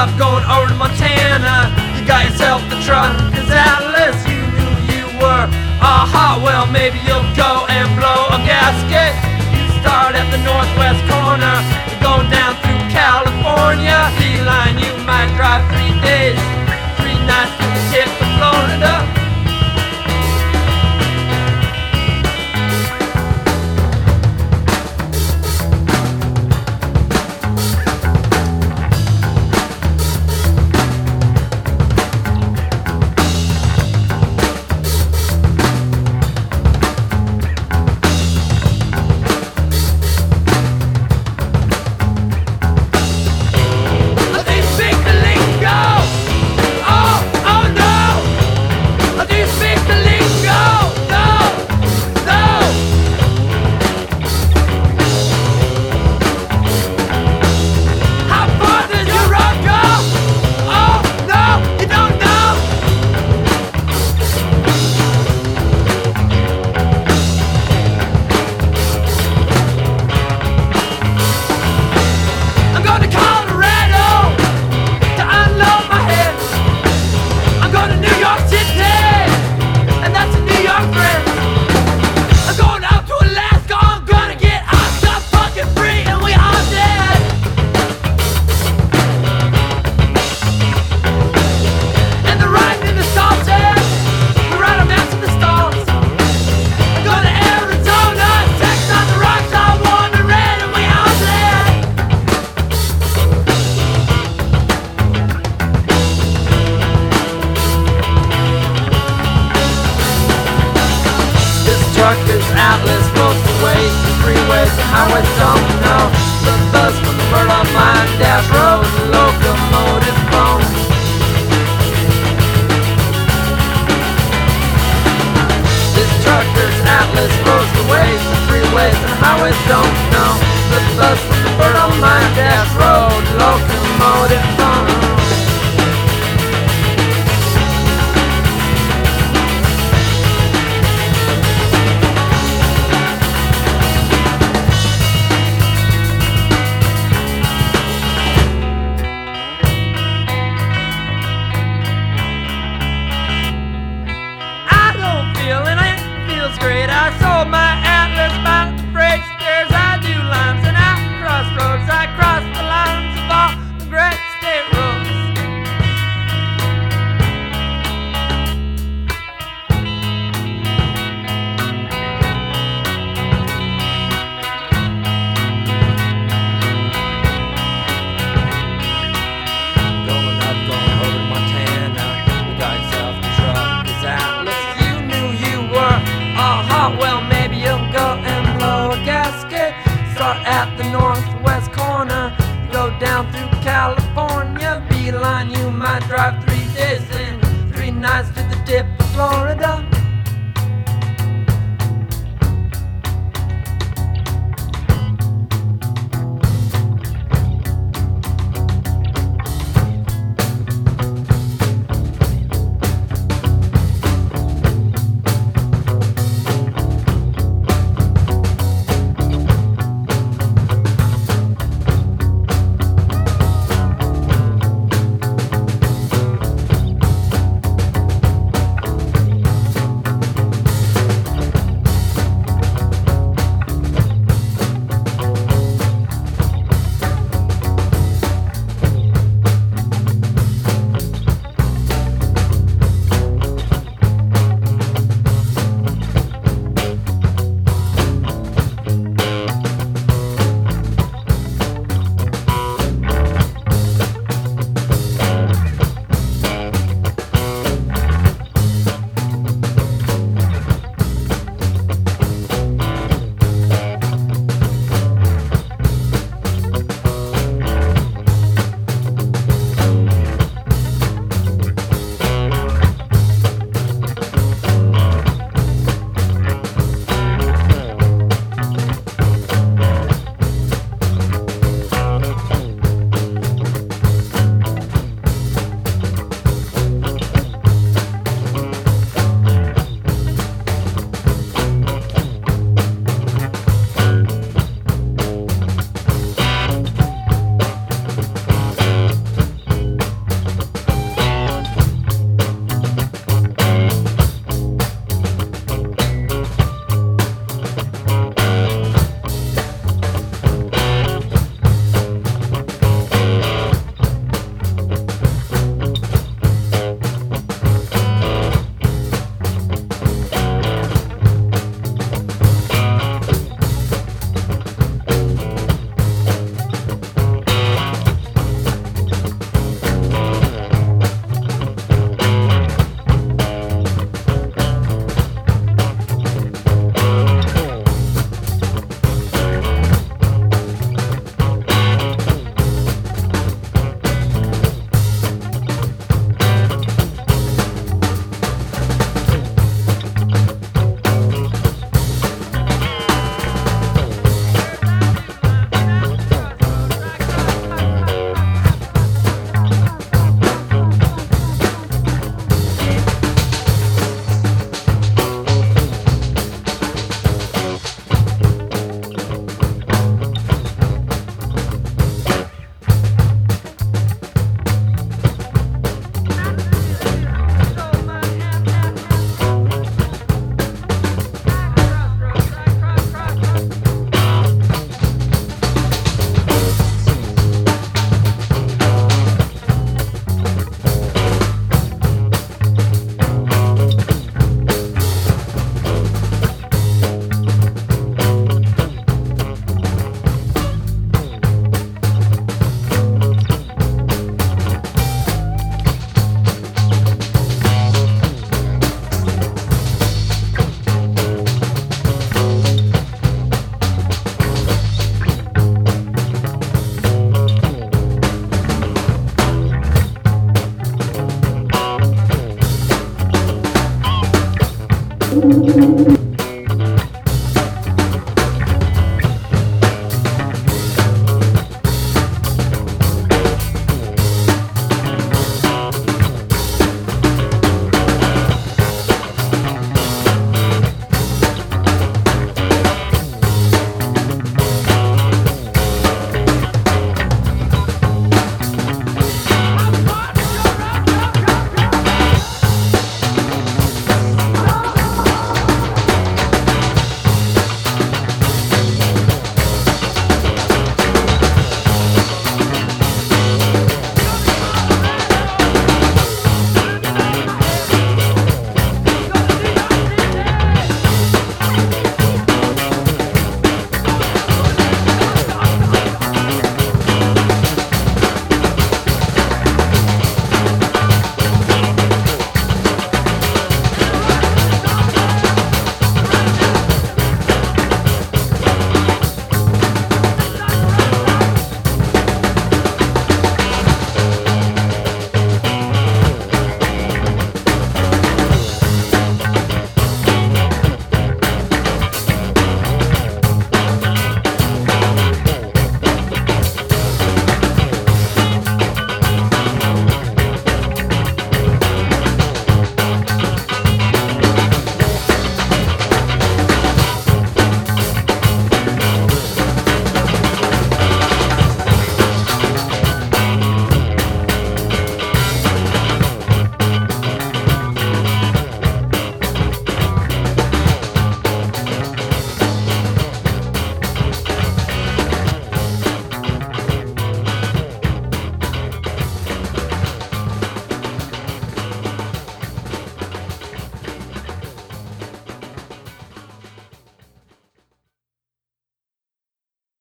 yourself going over to Montana. You got yourself the truck, 'cause Atlas, you knew you were a hot well. Maybe you'll go and blow a gasket. You start at the northwest corner, you're going down through California. Beeline, you might drive 3 days, 3 nights to the tip of Florida. Truckers, Atlas, motorways, freeways, and highways don't know. The buzz from the bird on line, dash roads, locomotive bones. This truckers, Atlas, motorways, freeways, and highways don't know. The buzz from the bird on line, dash road, locomotive bones. Great, I sold my Atlas about the freight stairs. I do lines and I cross roads. I cross the lines of all the great state roads. Going up, going over to Montana. You got yourself the truck, 'cause Atlas, you knew you were well, maybe you'll go and blow a gasket. Start at the northwest corner, you go down through California. Beeline, you might drive 3 days and 3 nights to the tip of Florida.